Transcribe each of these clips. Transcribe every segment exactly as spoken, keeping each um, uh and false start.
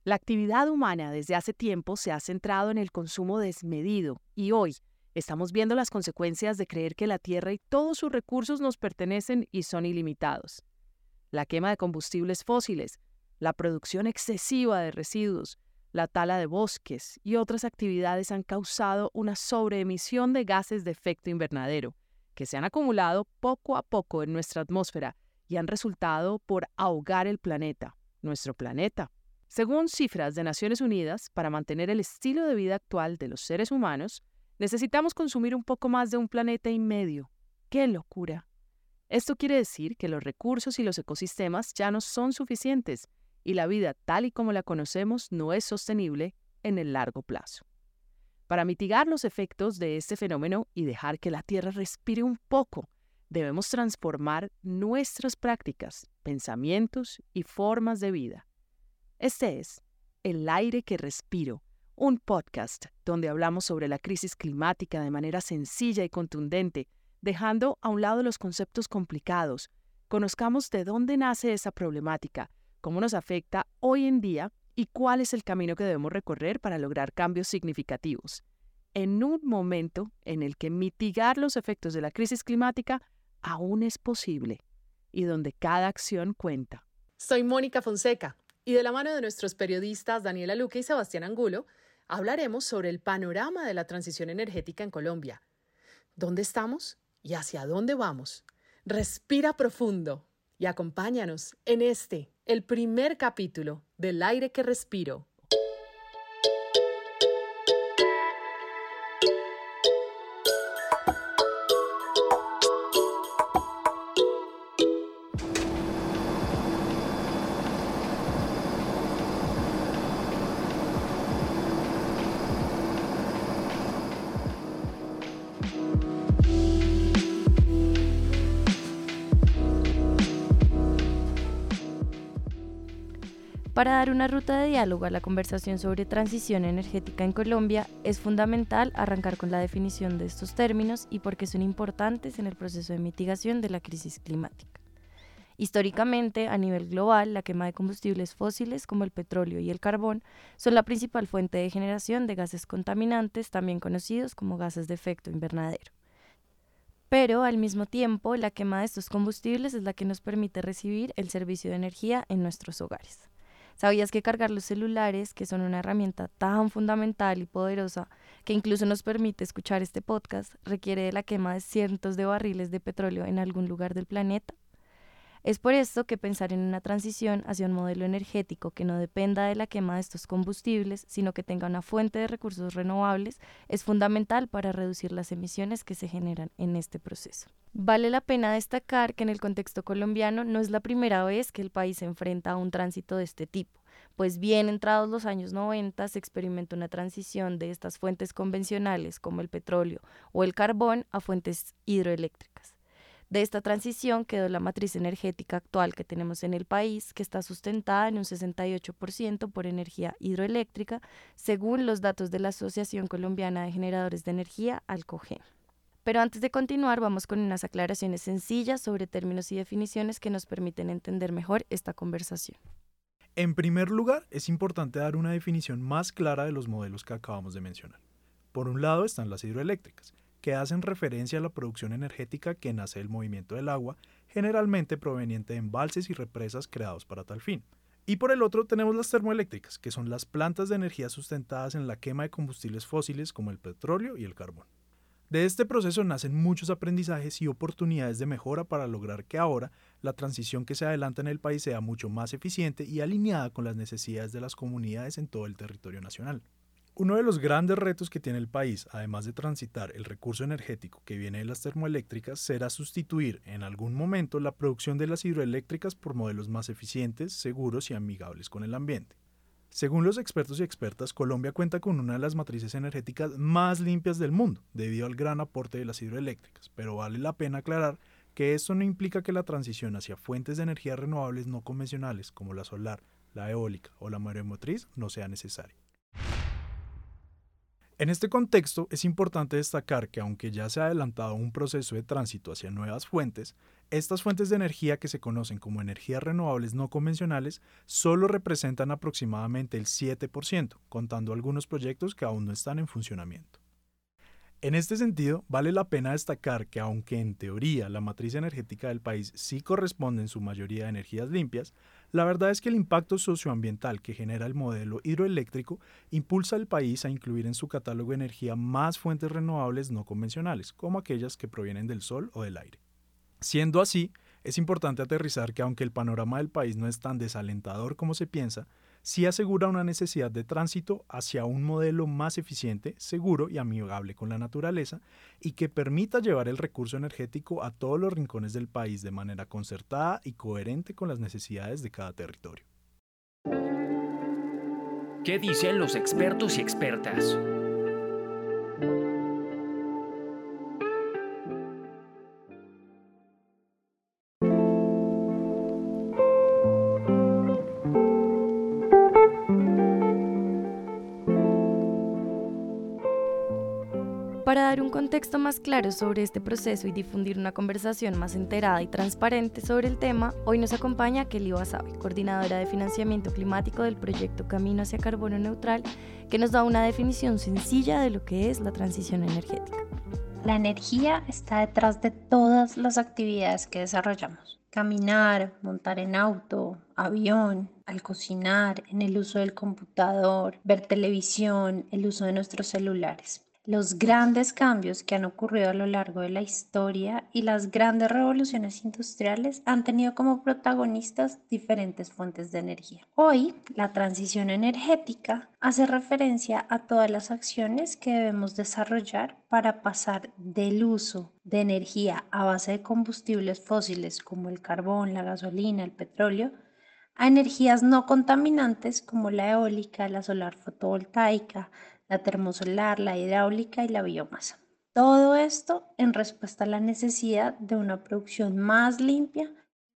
La actividad humana desde hace tiempo se ha centrado en el consumo desmedido y hoy estamos viendo las consecuencias de creer que la Tierra y todos sus recursos nos pertenecen y son ilimitados. La quema de combustibles fósiles, la producción excesiva de residuos, la tala de bosques y otras actividades han causado una sobreemisión de gases de efecto invernadero, que se han acumulado poco a poco en nuestra atmósfera y han resultado por ahogar el planeta, nuestro planeta. Según cifras de Naciones Unidas, para mantener el estilo de vida actual de los seres humanos, necesitamos consumir un poco más de un planeta y medio. ¡Qué locura! Esto quiere decir que los recursos y los ecosistemas ya no son suficientes y la vida tal y como la conocemos no es sostenible en el largo plazo. Para mitigar los efectos de este fenómeno y dejar que la Tierra respire un poco, debemos transformar nuestras prácticas, pensamientos y formas de vida. Este es El aire que respiro, un podcast donde hablamos sobre la crisis climática de manera sencilla y contundente, dejando a un lado los conceptos complicados. Conozcamos de dónde nace esa problemática, cómo nos afecta hoy en día y cuál es el camino que debemos recorrer para lograr cambios significativos, en un momento en el que mitigar los efectos de la crisis climática aún es posible y donde cada acción cuenta. Soy Mónica Fonseca y de la mano de nuestros periodistas Daniela Luque y Sebastián Angulo, hablaremos sobre el panorama de la transición energética en Colombia. ¿Dónde estamos y hacia dónde vamos? Respira profundo y acompáñanos en este, el primer capítulo del aire que respiro. Para dar una ruta de diálogo a la conversación sobre transición energética en Colombia, es fundamental arrancar con la definición de estos términos y por qué son importantes en el proceso de mitigación de la crisis climática. Históricamente, a nivel global, la quema de combustibles fósiles como el petróleo y el carbón son la principal fuente de generación de gases contaminantes, también conocidos como gases de efecto invernadero. Pero, al mismo tiempo, la quema de estos combustibles es la que nos permite recibir el servicio de energía en nuestros hogares. ¿Sabías que cargar los celulares, que son una herramienta tan fundamental y poderosa que incluso nos permite escuchar este podcast, requiere de la quema de cientos de barriles de petróleo en algún lugar del planeta? Es por esto que pensar en una transición hacia un modelo energético que no dependa de la quema de estos combustibles, sino que tenga una fuente de recursos renovables, es fundamental para reducir las emisiones que se generan en este proceso. Vale la pena destacar que en el contexto colombiano no es la primera vez que el país se enfrenta a un tránsito de este tipo, pues bien entrados los años noventa se experimentó una transición de estas fuentes convencionales como el petróleo o el carbón a fuentes hidroeléctricas. De esta transición quedó la matriz energética actual que tenemos en el país, que está sustentada en un sesenta y ocho por ciento por energía hidroeléctrica, según los datos de la Asociación Colombiana de Generadores de Energía, ALCOGEN. Pero antes de continuar, vamos con unas aclaraciones sencillas sobre términos y definiciones que nos permiten entender mejor esta conversación. En primer lugar, es importante dar una definición más clara de los modelos que acabamos de mencionar. Por un lado están las hidroeléctricas, que hacen referencia a la producción energética que nace del movimiento del agua, generalmente proveniente de embalses y represas creados para tal fin. Y por el otro tenemos las termoeléctricas, que son las plantas de energía sustentadas en la quema de combustibles fósiles como el petróleo y el carbón. De este proceso nacen muchos aprendizajes y oportunidades de mejora para lograr que ahora la transición que se adelanta en el país sea mucho más eficiente y alineada con las necesidades de las comunidades en todo el territorio nacional. Uno de los grandes retos que tiene el país, además de transitar el recurso energético que viene de las termoeléctricas, será sustituir en algún momento la producción de las hidroeléctricas por modelos más eficientes, seguros y amigables con el ambiente. Según los expertos y expertas, Colombia cuenta con una de las matrices energéticas más limpias del mundo, debido al gran aporte de las hidroeléctricas, pero vale la pena aclarar que esto no implica que la transición hacia fuentes de energía renovables no convencionales, como la solar, la eólica o la mareomotriz, no sea necesaria. En este contexto, es importante destacar que aunque ya se ha adelantado un proceso de tránsito hacia nuevas fuentes, Estas fuentes de energía que se conocen como energías renovables no convencionales solo representan aproximadamente el siete por ciento, contando algunos proyectos que aún no están en funcionamiento. En este sentido, vale la pena destacar que aunque en teoría la matriz energética del país sí corresponde en su mayoría a energías limpias, la verdad es que el impacto socioambiental que genera el modelo hidroeléctrico impulsa al país a incluir en su catálogo de energía más fuentes renovables no convencionales, como aquellas que provienen del sol o del aire. Siendo así, es importante aterrizar que aunque el panorama del país no es tan desalentador como se piensa, sí asegura una necesidad de tránsito hacia un modelo más eficiente, seguro y amigable con la naturaleza y que permita llevar el recurso energético a todos los rincones del país de manera concertada y coherente con las necesidades de cada territorio. ¿Qué dicen los expertos y expertas? Para dar un contexto más claro sobre este proceso y difundir una conversación más enterada y transparente sobre el tema, hoy nos acompaña Kelly Basabe, coordinadora de financiamiento climático del proyecto Camino hacia Carbono Neutral, que nos da una definición sencilla de lo que es la transición energética. La energía está detrás de todas las actividades que desarrollamos. Caminar, montar en auto, avión, al cocinar, en el uso del computador, ver televisión, el uso de nuestros celulares. Los grandes cambios que han ocurrido a lo largo de la historia y las grandes revoluciones industriales han tenido como protagonistas diferentes fuentes de energía. Hoy, la transición energética hace referencia a todas las acciones que debemos desarrollar para pasar del uso de energía a base de combustibles fósiles como el carbón, la gasolina, el petróleo, a energías no contaminantes como la eólica, la solar fotovoltaica, la termosolar, la hidráulica y la biomasa. Todo esto en respuesta a la necesidad de una producción más limpia.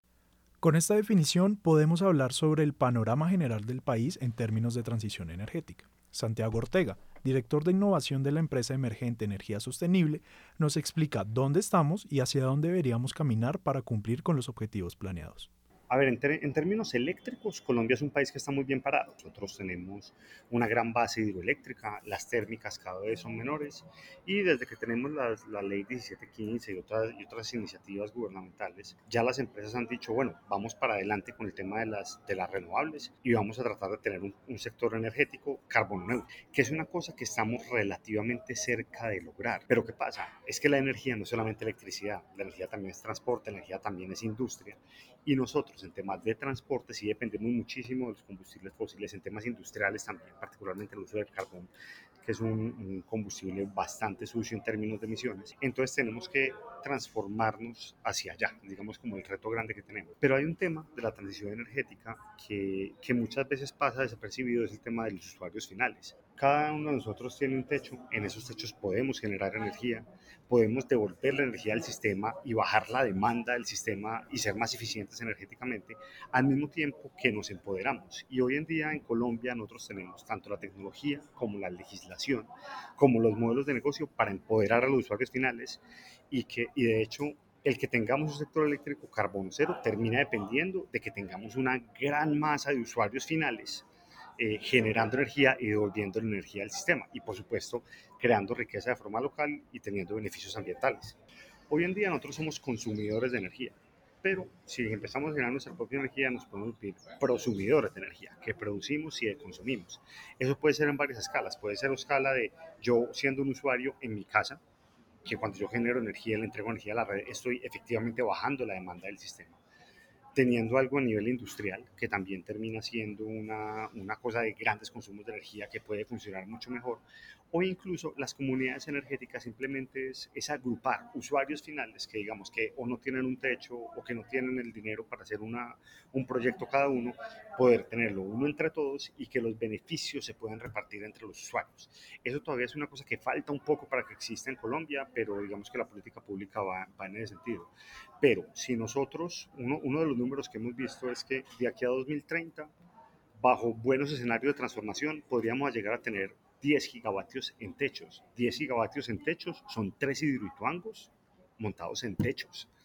Con esta definición podemos hablar sobre el panorama general del país en términos de transición energética. Santiago Ortega, director de innovación de la empresa emergente Energía Sostenible, nos explica dónde estamos y hacia dónde deberíamos caminar para cumplir con los objetivos planeados. A ver, en, ter- en términos eléctricos, Colombia es un país que está muy bien parado. Nosotros tenemos una gran base hidroeléctrica, las térmicas cada vez son menores y desde que tenemos las- la ley diecisiete quince y otras, y otras iniciativas gubernamentales, ya las empresas han dicho, bueno, vamos para adelante con el tema de las, de las renovables y vamos a tratar de tener un, un sector energético carbono neutro, que es una cosa que estamos relativamente cerca de lograr. Pero ¿qué pasa? Es que la energía no es solamente electricidad, la energía también es transporte, la energía también es industria. Y nosotros en temas de transporte sí dependemos muchísimo de los combustibles fósiles, en temas industriales también, particularmente el uso del carbón, que es un, un combustible bastante sucio en términos de emisiones. Entonces tenemos que transformarnos hacia allá, digamos como el reto grande que tenemos. Pero hay un tema de la transición energética que, que muchas veces pasa desapercibido, es el tema de los usuarios finales. Cada uno de nosotros tiene un techo, en esos techos podemos generar energía, podemos devolver la energía al sistema y bajar la demanda del sistema y ser más eficientes energéticamente, al mismo tiempo que nos empoderamos. Y hoy en día en Colombia nosotros tenemos tanto la tecnología como la legislación, como los modelos de negocio para empoderar a los usuarios finales y, que, y de hecho el que tengamos un sector eléctrico carbono cero termina dependiendo de que tengamos una gran masa de usuarios finales Eh, generando energía y devolviendo la energía al sistema y por supuesto creando riqueza de forma local y teniendo beneficios ambientales. Hoy en día nosotros somos consumidores de energía, pero si empezamos a generar nuestra propia energía nos podemos volver prosumidores de energía, que producimos y consumimos. Eso puede ser en varias escalas, puede ser a escala de yo siendo un usuario en mi casa, que cuando yo genero energía, le entrego energía a la red, estoy efectivamente bajando la demanda del sistema. Teniendo algo a nivel industrial, que también termina siendo una, una cosa de grandes consumos de energía que puede funcionar mucho mejor, o incluso las comunidades energéticas simplemente es, es agrupar usuarios finales que digamos que o no tienen un techo o que no tienen el dinero para hacer una, un proyecto cada uno, poder tenerlo uno entre todos y que los beneficios se puedan repartir entre los usuarios. Eso todavía es una cosa que falta un poco para que exista en Colombia, pero digamos que la política pública va, va en ese sentido. Pero si nosotros, uno, uno de los números que hemos visto es que de aquí a dos mil treinta, bajo buenos escenarios de transformación, podríamos llegar a tener diez gigavatios en techos. diez gigavatios en techos son tres hidroituangos montados en techos.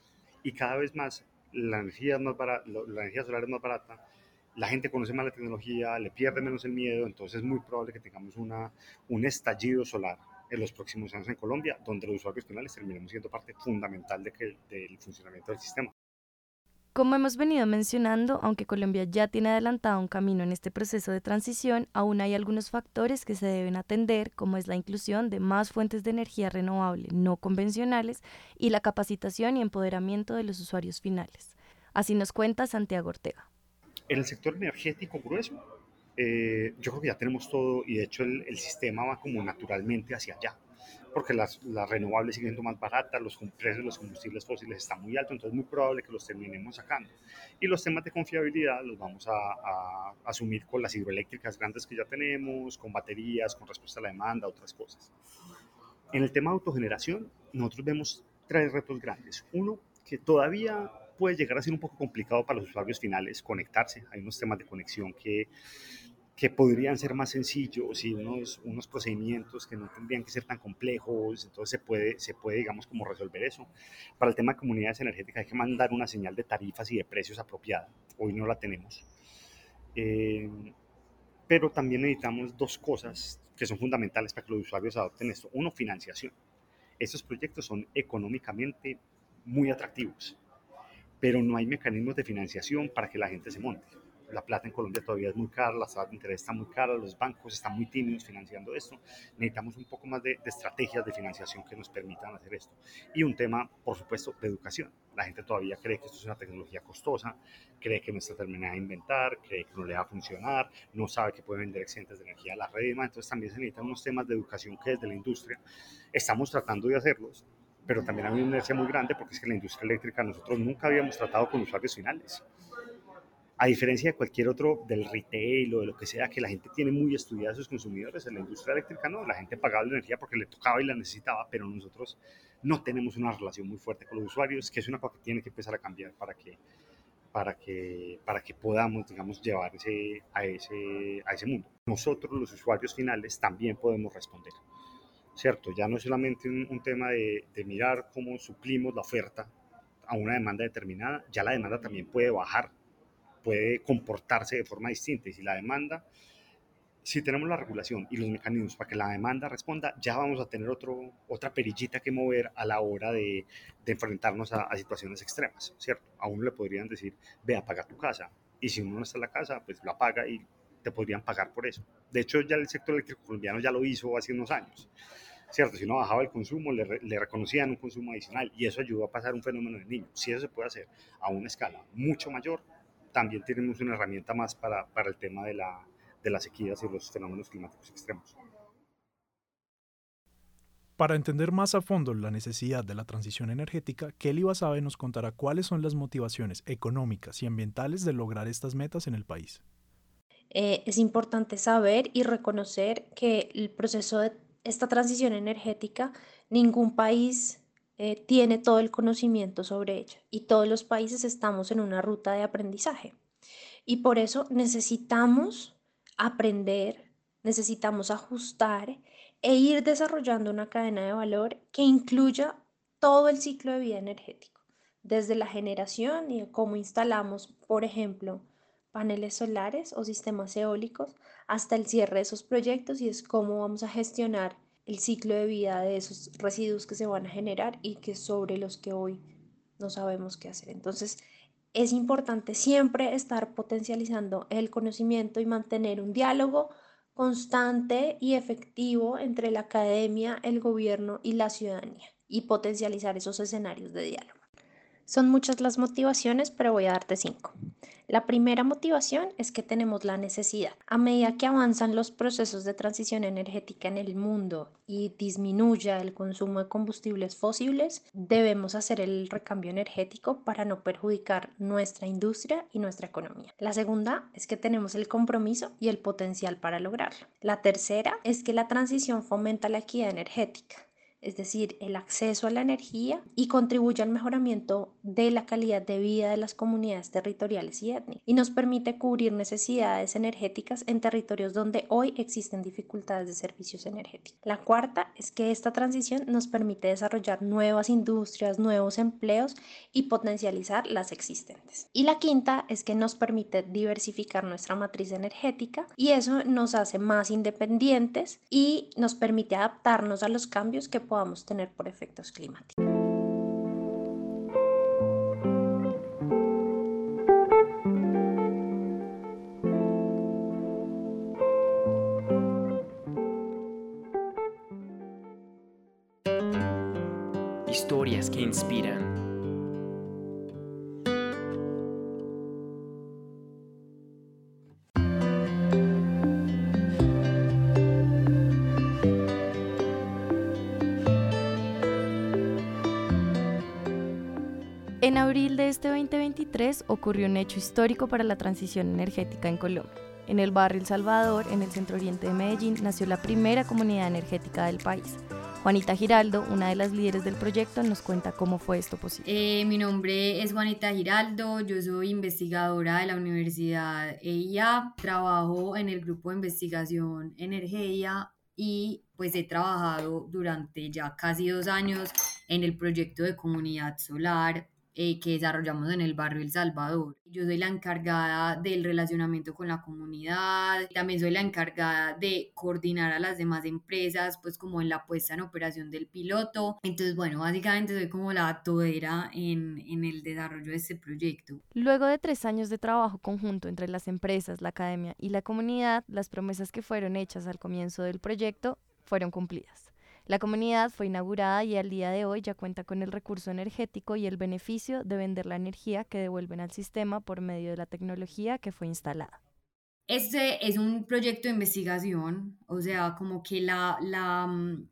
y cada vez más la energía, es más barata, la energía solar es más barata, la gente conoce más la tecnología, le pierde menos el miedo, entonces es muy probable que tengamos una, un estallido solar en los próximos años en Colombia, donde los usuarios finales terminemos siendo parte fundamental de que, del funcionamiento del sistema. Como hemos venido mencionando, aunque Colombia ya tiene adelantado un camino en este proceso de transición, aún hay algunos factores que se deben atender, como es la inclusión de más fuentes de energía renovable no convencionales y la capacitación y empoderamiento de los usuarios finales. Así nos cuenta Santiago Ortega. En el sector energético grueso, eh, yo creo que ya tenemos todo y de hecho el, el sistema va como naturalmente hacia allá, porque las, las renovables siguen siendo más baratas, los precios de los combustibles fósiles están muy altos, entonces es muy probable que los terminemos sacando. Y los temas de confiabilidad los vamos a, a asumir con las hidroeléctricas grandes que ya tenemos, con baterías, con respuesta a la demanda, otras cosas. En el tema de autogeneración, nosotros vemos tres retos grandes. Uno, que todavía puede llegar a ser un poco complicado para los usuarios finales conectarse. Hay unos temas de conexión que, que podrían ser más sencillos y unos, unos procedimientos que no tendrían que ser tan complejos, entonces se puede, se puede, digamos, como resolver eso. Para el tema de comunidades energéticas hay que mandar una señal de tarifas y de precios apropiada. Hoy no la tenemos. Eh, pero también necesitamos dos cosas que son fundamentales para que los usuarios adopten esto. Uno, financiación. Estos proyectos son económicamente muy atractivos, pero no hay mecanismos de financiación para que la gente se monte. La plata en Colombia todavía es muy cara, las tasas de interés están muy caras, los bancos están muy tímidos financiando esto. Necesitamos un poco más de, de estrategias de financiación que nos permitan hacer esto. Y un tema, por supuesto, de educación. La gente todavía cree que esto es una tecnología costosa, cree que no está terminada de inventar, cree que no le va a funcionar, no sabe que puede vender excedentes de energía a la red. Entonces también se necesitan unos temas de educación que desde la industria estamos tratando de hacerlos, pero también hay una inercia muy grande porque es que la industria eléctrica nosotros nunca habíamos tratado con usuarios finales. A diferencia de cualquier otro, del retail o de lo que sea, que la gente tiene muy estudiada a sus consumidores, en la industria eléctrica no, la gente pagaba la energía porque le tocaba y la necesitaba, pero nosotros no tenemos una relación muy fuerte con los usuarios, que es una cosa que tiene que empezar a cambiar para que, para que, para que podamos, digamos, llevar ese, a, ese, a ese mundo. Nosotros, los usuarios finales, también podemos responder, ¿cierto? Ya no es solamente un, un tema de, de mirar cómo suplimos la oferta a una demanda determinada, ya la demanda también puede bajar, puede comportarse de forma distinta. Y si la demanda, si tenemos la regulación y los mecanismos para que la demanda responda, ya vamos a tener otro, otra perillita que mover a la hora de, de enfrentarnos a, a situaciones extremas, ¿cierto? A uno le podrían decir, ve, apaga tu casa. Y si uno no está en la casa, pues lo apaga y te podrían pagar por eso. De hecho, ya el sector eléctrico colombiano ya lo hizo hace unos años, ¿cierto? Si uno bajaba el consumo, le, le reconocían un consumo adicional y eso ayudó a pasar un fenómeno de niños. Si eso se puede hacer a una escala mucho mayor, también tenemos una herramienta más para, para el tema de, la, de las sequías y los fenómenos climáticos extremos. Para entender más a fondo la necesidad de la transición energética, Kelly Basabe nos contará cuáles son las motivaciones económicas y ambientales de lograr estas metas en el país. Eh, es importante saber y reconocer que el proceso de esta transición energética, ningún país eh, tiene todo el conocimiento sobre ella y todos los países estamos en una ruta de aprendizaje. Y por eso necesitamos aprender, necesitamos ajustar e ir desarrollando una cadena de valor que incluya todo el ciclo de vida energético, desde la generación y de cómo instalamos, por ejemplo, paneles solares o sistemas eólicos, hasta el cierre de esos proyectos y es cómo vamos a gestionar el ciclo de vida de esos residuos que se van a generar y que sobre los que hoy no sabemos qué hacer. Entonces, es importante siempre estar potencializando el conocimiento y mantener un diálogo constante y efectivo entre la academia, el gobierno y la ciudadanía y potencializar esos escenarios de diálogo. Son muchas las motivaciones, pero voy a darte cinco. La primera motivación es que tenemos la necesidad. A medida que avanzan los procesos de transición energética en el mundo y disminuya el consumo de combustibles fósiles, debemos hacer el recambio energético para no perjudicar nuestra industria y nuestra economía. La segunda es que tenemos el compromiso y el potencial para lograrlo. La tercera es que la transición fomenta la equidad energética. es decir, el acceso a la energía, y contribuye al mejoramiento de la calidad de vida de las comunidades territoriales y étnicas, y nos permite cubrir necesidades energéticas en territorios donde hoy existen dificultades de servicios energéticos. La cuarta es que esta transición nos permite desarrollar nuevas industrias, nuevos empleos y potencializar las existentes. Y la quinta es que nos permite diversificar nuestra matriz energética, y eso nos hace más independientes y nos permite adaptarnos a los cambios que podamos tener por efectos climáticos. Historias que inspiran. En abril de este veinte veintitrés ocurrió un hecho histórico para la transición energética en Colombia. En el barrio El Salvador, en el centro oriente de Medellín, nació la primera comunidad energética del país. Juanita Giraldo, una de las líderes del proyecto, nos cuenta cómo fue esto posible. Eh, mi nombre es Juanita Giraldo, yo soy investigadora de la Universidad E I A, trabajo en el grupo de investigación Energía y pues he trabajado durante ya casi dos años en el proyecto de comunidad solar eh, que desarrollamos en el barrio El Salvador. Yo soy la encargada del relacionamiento con la comunidad, también soy la encargada de coordinar a las demás empresas, pues como en la puesta en operación del piloto. Entonces, bueno, básicamente soy como la todera en, en el desarrollo de este proyecto. Luego de tres años de trabajo conjunto entre las empresas, la academia y la comunidad, las promesas que fueron hechas al comienzo del proyecto fueron cumplidas. La comunidad fue inaugurada y al día de hoy ya cuenta con el recurso energético y el beneficio de vender la energía que devuelven al sistema por medio de la tecnología que fue instalada. Este es un proyecto de investigación, o sea, como que la, la,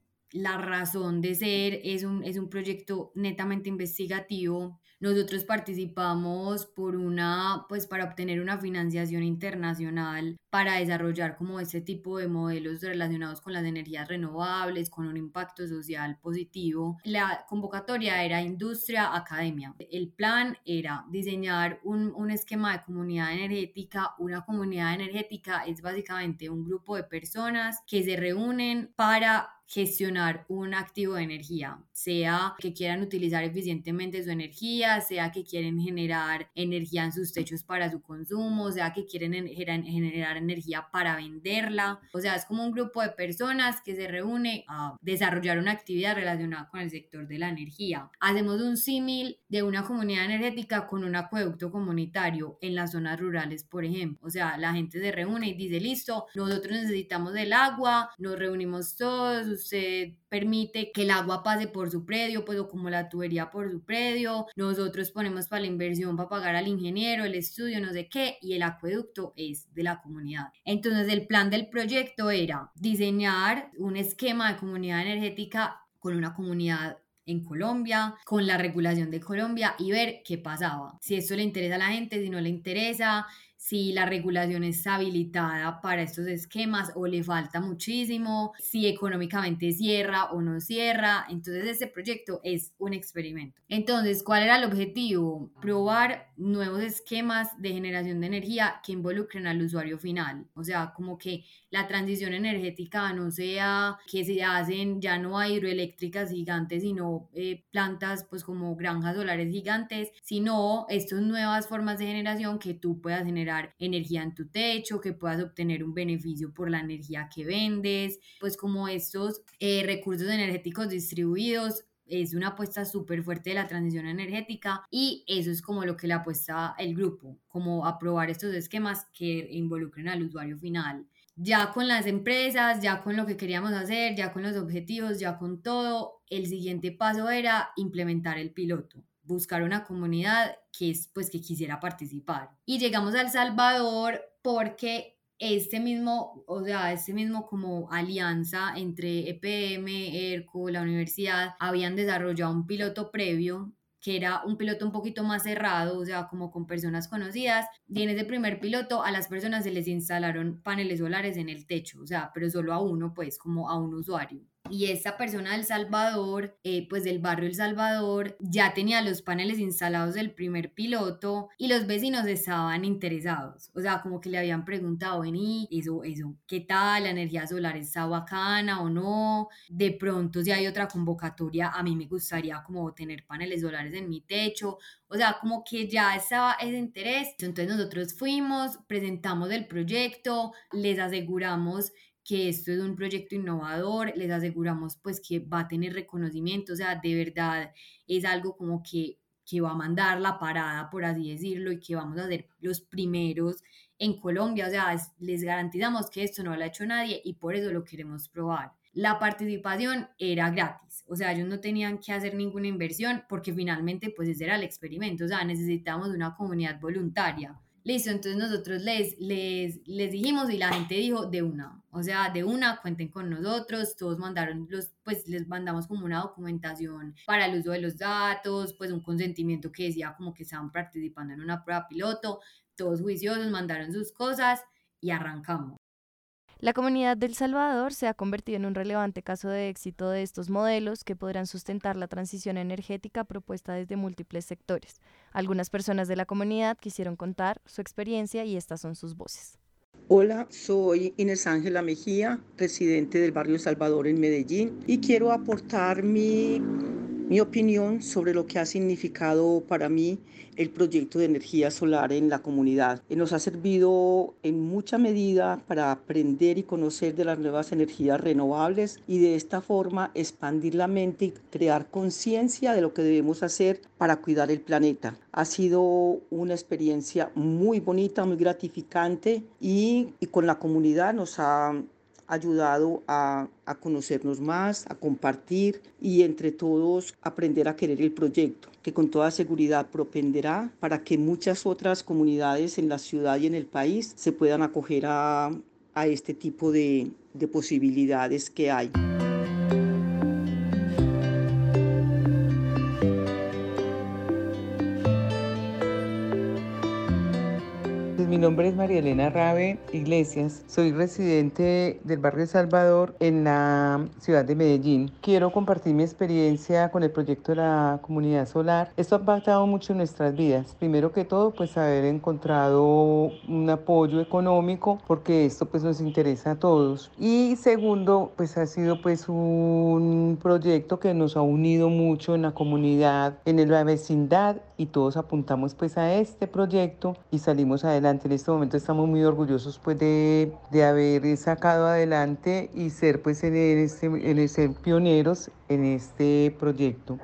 la razón de ser es un, es un proyecto netamente investigativo. Nosotros participamos por una, pues para obtener una financiación internacional para desarrollar como este tipo de modelos relacionados con las energías renovables, con un impacto social positivo. La convocatoria era industria, academia. El plan era diseñar un, un esquema de comunidad energética. Una comunidad energética es básicamente un grupo de personas que se reúnen para gestionar un activo de energía, sea que quieran utilizar eficientemente su energía, sea que quieren generar energía en sus techos para su consumo, sea que quieren generar energía para venderla. O sea, es como un grupo de personas que se reúne a desarrollar una actividad relacionada con el sector de la energía. Hacemos un símil de una comunidad energética con un acueducto comunitario en las zonas rurales, por ejemplo. O sea, la gente se reúne y dice, listo, nosotros necesitamos el agua, nos reunimos todos, usted permite que el agua pase por su predio, pues o como la tubería por su predio, nosotros ponemos para la inversión, para pagar al ingeniero, el estudio, no sé qué, y el acueducto es de la comunidad. Entonces el plan del proyecto era diseñar un esquema de comunidad energética con una comunidad en Colombia, con la regulación de Colombia y ver qué pasaba, si esto le interesa a la gente, si no le interesa, si la regulación es habilitada para estos esquemas o le falta muchísimo, si económicamente cierra o no cierra. Entonces este proyecto es un experimento. Entonces, ¿cuál era el objetivo? Probar nuevos esquemas de generación de energía que involucren al usuario final. O sea, como que la transición energética no sea que se hacen, ya no hay hidroeléctricas gigantes, sino eh, plantas pues como granjas solares gigantes, sino estas nuevas formas de generación que tú puedas generar energía en tu techo, que puedas obtener un beneficio por la energía que vendes, pues como estos eh, recursos energéticos distribuidos. Es una apuesta súper fuerte de la transición energética y eso es como lo que le apuesta el grupo, como aprobar estos esquemas que involucren al usuario final. Ya con las empresas, ya con lo que queríamos hacer, ya con los objetivos, ya con todo, el siguiente paso era implementar el piloto, buscar una comunidad que, es, pues, que quisiera participar. Y llegamos a El Salvador porque este mismo, o sea, este mismo como alianza entre E P M, ERCO, la universidad, habían desarrollado un piloto previo que era un piloto un poquito más cerrado, o sea, como con personas conocidas, y en ese primer piloto a las personas se les instalaron paneles solares en el techo, o sea, pero solo a uno, pues, como a un usuario. y esta persona del Salvador, eh, pues del barrio El Salvador, ya tenía los paneles instalados del primer piloto y los vecinos estaban interesados. O sea, como que le habían preguntado, vení, eso, eso, ¿qué tal? ¿La energía solar está bacana o no? De pronto, si hay otra convocatoria, a mí me gustaría como tener paneles solares en mi techo. O sea, como que ya estaba ese interés. Entonces nosotros fuimos, presentamos el proyecto, les aseguramos que esto es un proyecto innovador, les aseguramos pues que va a tener reconocimiento, o sea, de verdad es algo como que, que va a mandar la parada, por así decirlo, y que vamos a ser los primeros en Colombia, o sea, es, les garantizamos que esto no lo ha hecho nadie y por eso lo queremos probar. La participación era gratis, o sea, ellos no tenían que hacer ninguna inversión porque finalmente pues ese era el experimento, o sea, necesitamos una comunidad voluntaria. Listo, entonces nosotros les, les, les dijimos y la gente dijo de una, o sea, de una, cuenten con nosotros, todos mandaron, los, pues les mandamos como una documentación para el uso de los datos, pues un consentimiento que decía como que estaban participando en una prueba piloto, todos juiciosos, mandaron sus cosas y arrancamos. La comunidad del Salvador se ha convertido en un relevante caso de éxito de estos modelos que podrán sustentar la transición energética propuesta desde múltiples sectores. Algunas personas de la comunidad quisieron contar su experiencia y estas son sus voces. Hola, soy Inés Ángela Mejía, residente del barrio El Salvador en Medellín y quiero aportar mi, mi opinión sobre lo que ha significado para mí el proyecto de energía solar en la comunidad. Nos ha servido en mucha medida para aprender y conocer de las nuevas energías renovables y de esta forma expandir la mente y crear conciencia de lo que debemos hacer para cuidar el planeta. Ha sido una experiencia muy bonita, muy gratificante y, y con la comunidad nos ha ayudado a, a conocernos más, a compartir y entre todos aprender a querer el proyecto, que con toda seguridad propenderá para que muchas otras comunidades en la ciudad y en el país se puedan acoger a, a este tipo de, de posibilidades que hay. Mi nombre es María Elena Rabe Iglesias, soy residente del barrio El Salvador en la ciudad de Medellín. Quiero compartir mi experiencia con el proyecto de la comunidad solar. Esto ha impactado mucho en nuestras vidas. Primero que todo, pues haber encontrado un apoyo económico porque esto pues nos interesa a todos. Y segundo, pues ha sido pues un proyecto que nos ha unido mucho en la comunidad, en la vecindad y todos apuntamos pues a este proyecto y salimos adelante. En este momento estamos muy orgullosos pues de, de haber sacado adelante y ser pues en este, en ser pioneros en este proyecto.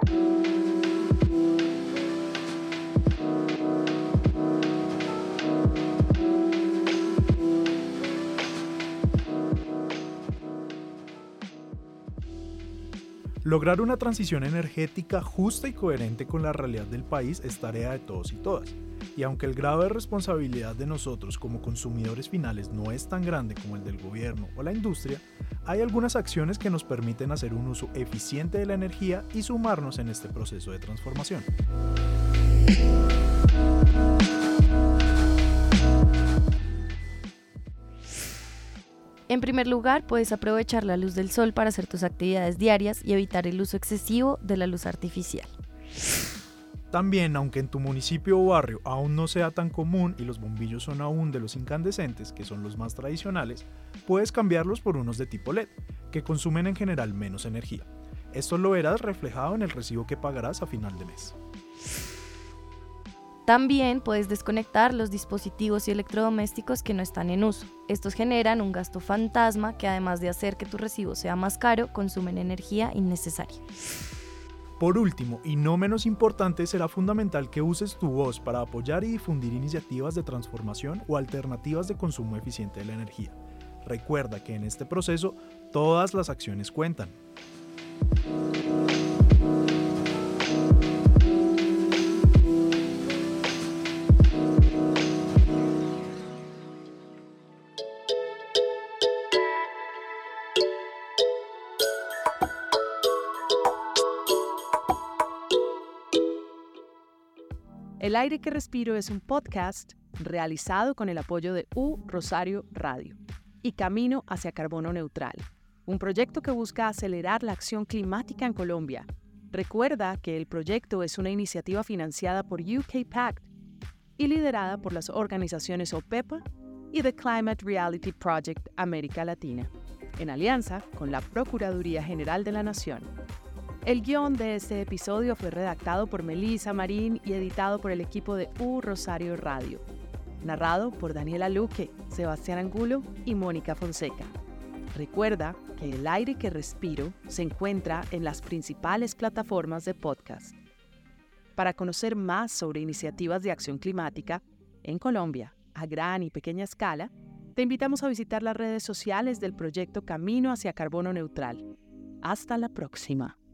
Lograr una transición energética justa y coherente con la realidad del país es tarea de todos y todas. Y aunque el grado de responsabilidad de nosotros como consumidores finales no es tan grande como el del gobierno o la industria, hay algunas acciones que nos permiten hacer un uso eficiente de la energía y sumarnos en este proceso de transformación. En primer lugar, puedes aprovechar la luz del sol para hacer tus actividades diarias y evitar el uso excesivo de la luz artificial. También, aunque en tu municipio o barrio aún no sea tan común y los bombillos son aún de los incandescentes, que son los más tradicionales, puedes cambiarlos por unos de tipo L E D, que consumen en general menos energía. Esto lo verás reflejado en el recibo que pagarás a final de mes. También puedes desconectar los dispositivos y electrodomésticos que no están en uso. Estos generan un gasto fantasma que, además de hacer que tu recibo sea más caro, consumen energía innecesaria. Por último, y no menos importante, será fundamental que uses tu voz para apoyar y difundir iniciativas de transformación o alternativas de consumo eficiente de la energía. Recuerda que en este proceso todas las acciones cuentan. El aire que respiro es un podcast realizado con el apoyo de U Rosario Radio y Camino hacia Carbono Neutral, un proyecto que busca acelerar la acción climática en Colombia. Recuerda que el proyecto es una iniciativa financiada por U K Pact y liderada por las organizaciones OPEPA y The Climate Reality Project América Latina, en alianza con la Procuraduría General de la Nación. El guión de este episodio fue redactado por Melissa Marín y editado por el equipo de U Rosario Radio. Narrado por Daniela Luque, Sebastián Angulo y Mónica Fonseca. Recuerda que El aire que respiro se encuentra en las principales plataformas de podcast. Para conocer más sobre iniciativas de acción climática en Colombia, a gran y pequeña escala, te invitamos a visitar las redes sociales del proyecto Camino hacia Carbono Neutral. Hasta la próxima.